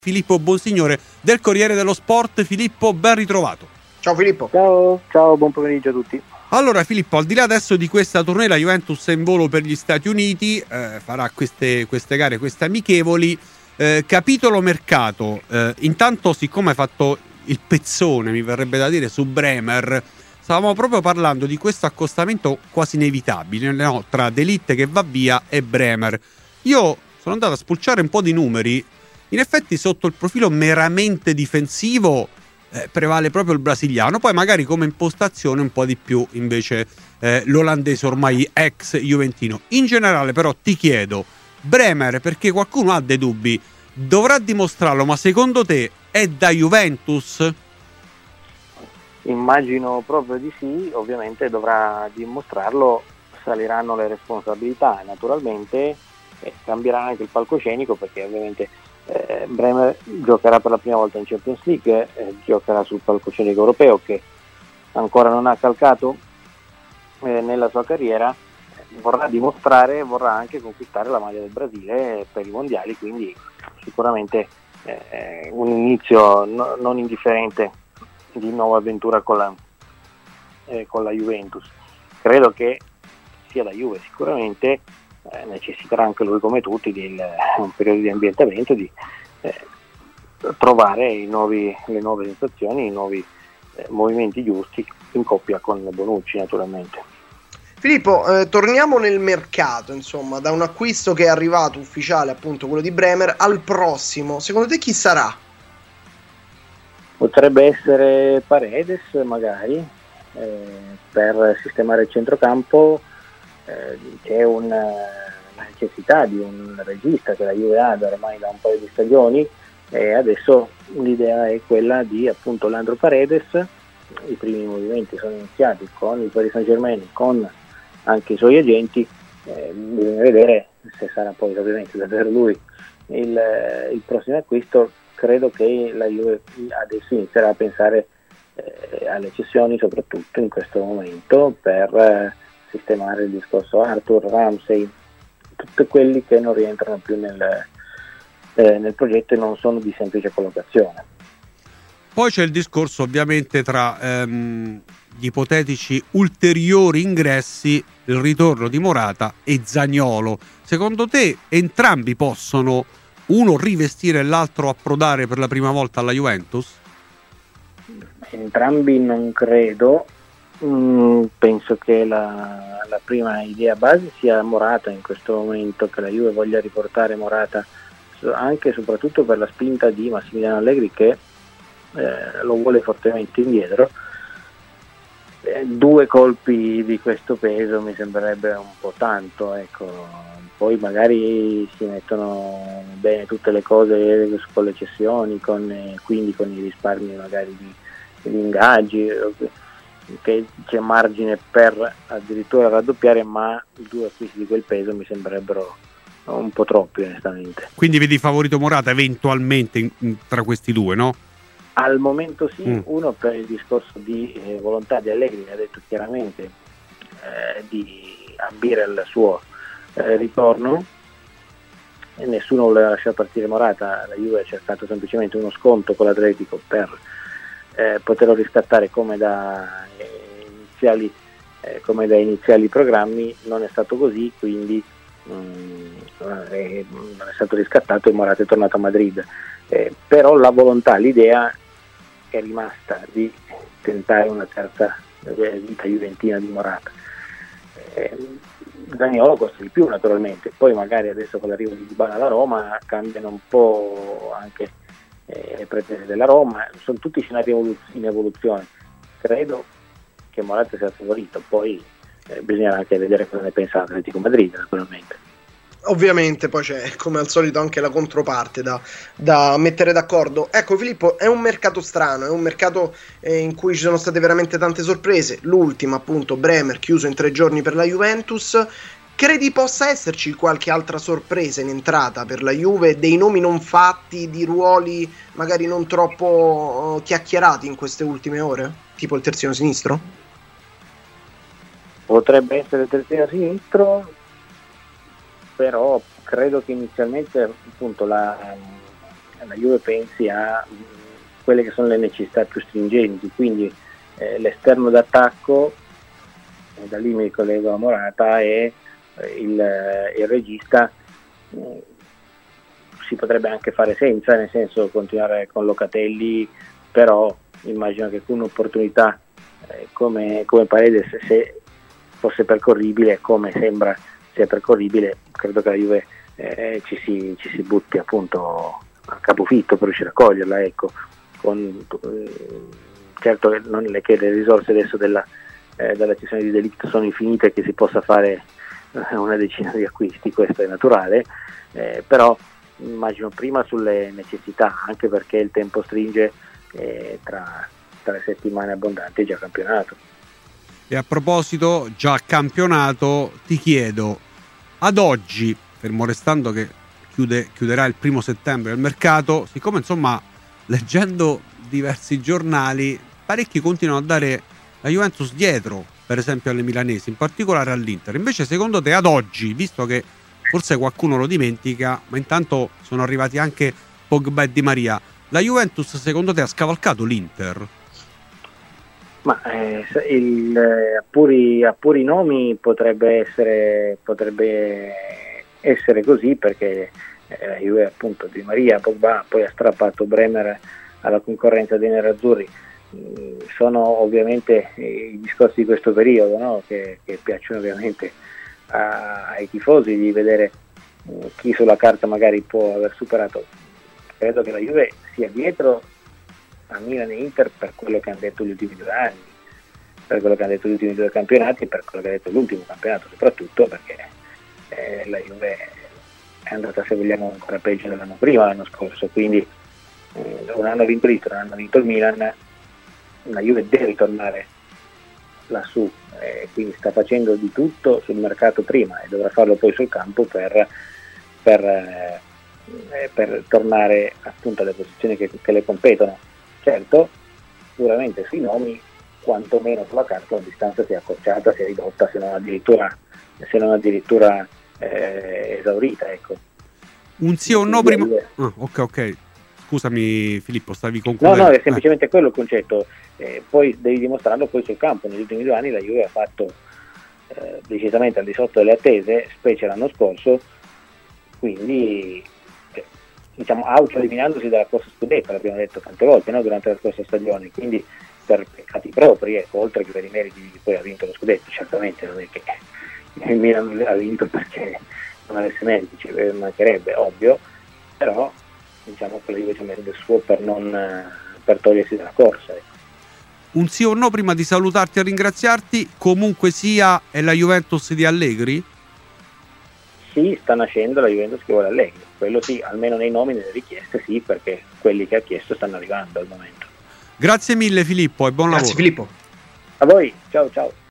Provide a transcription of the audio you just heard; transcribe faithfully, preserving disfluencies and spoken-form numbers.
Filippo Bonsignore del Corriere dello Sport. Filippo, ben ritrovato. Ciao Filippo. Ciao, ciao, buon pomeriggio a tutti. Allora Filippo, al di là adesso di questa tournée, la Juventus è in volo per gli Stati Uniti, eh, farà queste, queste gare, queste amichevoli. Eh, capitolo mercato, eh, intanto siccome hai fatto il pezzone, mi verrebbe da dire, su Bremer, stavamo proprio parlando di questo accostamento quasi inevitabile, no? Tra De Ligt che va via e Bremer. Io sono andato a spulciare un po' di numeri. In effetti sotto il profilo meramente difensivo eh, prevale proprio il brasiliano, poi magari come impostazione un po' di più invece eh, l'olandese ormai ex juventino. In generale però ti chiedo, Bremer, perché qualcuno ha dei dubbi, dovrà dimostrarlo, ma secondo te è da Juventus? Immagino proprio di sì, ovviamente dovrà dimostrarlo, saliranno le responsabilità naturalmente e cambierà anche il palcoscenico, perché ovviamente Eh, Bremer giocherà per la prima volta in Champions League, eh, giocherà sul palcoscenico europeo che ancora non ha calcato eh, nella sua carriera, eh, vorrà dimostrare, vorrà anche conquistare la maglia del Brasile per i mondiali, quindi sicuramente eh, un inizio no, non indifferente di nuova avventura con la, eh, con la Juventus. Credo che sia la Juve sicuramente Eh, necessiterà anche lui come tutti di il, un periodo di ambientamento, di eh, trovare i nuovi, le nuove sensazioni, i nuovi eh, movimenti giusti in coppia con Bonucci naturalmente. Filippo, eh, torniamo nel mercato, insomma, da un acquisto che è arrivato ufficiale, appunto quello di Bremer, al prossimo, secondo te chi sarà? Potrebbe essere Paredes magari, eh, per sistemare il centrocampo. Eh, c'è una, una necessità di un regista che la Juve ha ormai da un paio di stagioni e adesso l'idea è quella di appunto Leandro Paredes. I primi movimenti sono iniziati con il Paris Saint-Germain, con anche i suoi agenti, eh, bisogna vedere se sarà poi ovviamente davvero lui il, il prossimo acquisto. Credo che la Juve adesso inizierà a pensare eh, alle cessioni, soprattutto in questo momento, per eh, sistemare il discorso Arthur, Ramsey, tutti quelli che non rientrano più nel, eh, nel progetto e non sono di semplice collocazione. Poi c'è il discorso ovviamente tra ehm, gli ipotetici ulteriori ingressi, il ritorno di Morata e Zaniolo. Secondo te entrambi possono, uno rivestire e l'altro approdare per la prima volta alla Juventus? Entrambi non credo. Mm, penso che la, la prima idea base sia Morata in questo momento, che la Juve voglia riportare Morata anche e soprattutto per la spinta di Massimiliano Allegri che eh, lo vuole fortemente indietro. Eh, due colpi di questo peso mi sembrerebbe un po' tanto, ecco. Poi magari si mettono bene tutte le cose con le cessioni, con, eh, quindi con i risparmi magari di, di ingaggi, che c'è margine per addirittura raddoppiare, ma due acquisti di quel peso mi sembrerebbero un po' troppi onestamente. Quindi vedi favorito Morata eventualmente in, in, tra questi due, no? Al momento sì, mm. uno per il discorso di eh, volontà di Allegri, che ha detto chiaramente eh, di ambire al suo eh, ritorno, e nessuno voleva lasciare partire Morata. La Juve ha cercato semplicemente uno sconto con l'Atletico per Eh, poterlo riscattare come da eh, iniziali eh, come da iniziali programmi. Non è stato così, quindi mh, eh, non è stato riscattato e Morata è tornato a Madrid, eh, però la volontà, l'idea è rimasta di tentare una terza vita juventina di Morata. eh, Zaniolo costa di più naturalmente, poi magari adesso con l'arrivo di Dybala alla Roma cambiano un po' anche le pretese della Roma, sono tutti scenari in evoluzione. Credo che Morata sia favorito, poi eh, bisognerà anche vedere cosa ne pensa l'Atletico Madrid naturalmente. Ovviamente poi c'è come al solito anche la controparte da, da mettere d'accordo. Ecco Filippo, è un mercato strano, è un mercato eh, in cui ci sono state veramente tante sorprese, l'ultima appunto Bremer chiuso in tre giorni per la Juventus. Credi possa esserci qualche altra sorpresa in entrata per la Juve, dei nomi non fatti, di ruoli magari non troppo uh, chiacchierati in queste ultime ore? Tipo il terzino sinistro? Potrebbe essere il terzino sinistro, però credo che inizialmente appunto la, la Juve pensi a mh, quelle che sono le necessità più stringenti, quindi eh, l'esterno d'attacco, e da lì mi collego a Morata, e eh, il, il regista mh, si potrebbe anche fare senza, nel senso continuare con Locatelli, però immagino che con un'opportunità eh, come, come Paredes, se fosse percorribile, come sembra sia percorribile, credo che la Juve eh, ci, si, ci si butti appunto a capofitto per riuscire a coglierla, ecco. Con, eh, certo che, non le, che le risorse adesso della, eh, della cessione di De Ligt sono infinite, che si possa fare eh, una decina di acquisti, questo è naturale, eh, però immagino prima sulle necessità, anche perché il tempo stringe, eh, tra tre settimane abbondanti già campionato. E a proposito già campionato, ti chiedo, ad oggi, fermo restando che chiude, chiuderà il primo settembre il mercato, siccome insomma leggendo diversi giornali parecchi continuano a dare la Juventus dietro, per esempio alle milanesi, in particolare all'Inter, invece secondo te ad oggi, visto che forse qualcuno lo dimentica, ma intanto sono arrivati anche Pogba e Di Maria, la Juventus secondo te ha scavalcato l'Inter? Ma eh, il, a, puri, a puri nomi potrebbe essere, potrebbe essere così, perché eh, la Juve appunto Di Maria, Pogba, poi ha strappato Bremer alla concorrenza dei nerazzurri. Mm, sono ovviamente i discorsi di questo periodo, no? che, che piacciono ovviamente a, ai tifosi, di vedere mm, chi sulla carta magari può aver superato. Credo che la Juve sia dietro a Milan e Inter per quello che hanno detto gli ultimi due anni, per quello che hanno detto gli ultimi due campionati, per quello che ha detto l'ultimo campionato soprattutto, perché eh, la Juve è andata, se vogliamo, ancora peggio dell'anno prima, l'anno scorso, quindi eh, un anno ha vinto l'Inter, un anno ha vinto il Milan, la Juve deve tornare lassù, eh, quindi sta facendo di tutto sul mercato prima e dovrà farlo poi sul campo per, per, eh, per tornare appunto alle posizioni che, che le competono. Certo, sicuramente sui nomi, quantomeno sulla carta la distanza si è accorciata, si è ridotta, se non addirittura, se non addirittura eh, esaurita, ecco. Un sì o un no prima... Ah, ok, ok. Scusami Filippo, stavi concludendo. No, no, è semplicemente eh. quello il concetto. Eh, poi devi dimostrarlo poi sul campo. Negli ultimi due anni la Juve ha fatto eh, decisamente al di sotto delle attese, specie l'anno scorso, quindi diciamo auto-eliminandosi dalla corsa scudetto, l'abbiamo detto tante volte, no? Durante la scorsa stagione, quindi per peccati propri, ecco, oltre che per i meriti di poi ha vinto lo scudetto. Certamente non è che il Milan ha vinto perché non avesse meriti, ci mancherebbe, ovvio, però diciamo che la Juve ci ha messo del suo per non per togliersi dalla corsa, ecco. Un sì o no prima di salutarti e ringraziarti, comunque sia è la Juventus di Allegri? Sì, sta nascendo la Juventus che vuole Allegri, quello sì, almeno nei nomi, nelle richieste sì, perché quelli che ha chiesto stanno arrivando al momento. Grazie mille Filippo e buon Grazie lavoro. Filippo. A voi, ciao ciao.